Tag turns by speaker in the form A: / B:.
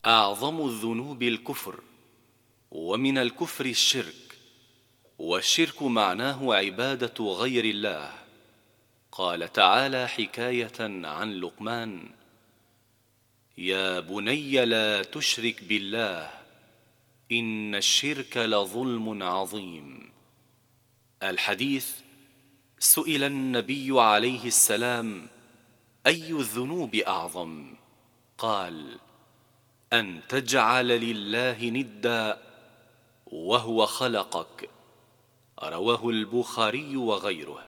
A: أعظم الذنوب الكفر، ومن الكفر الشرك، والشرك معناه عبادة غير الله. قال تعالى حكاية عن لقمان: يا بني لا تشرك بالله إن الشرك لظلم عظيم. الحديث: سئل النبي عليه السلام: أي الذنوب أعظم؟ قال: أن تجعل لله ندا وهو خلقك. رواه البخاري وغيره.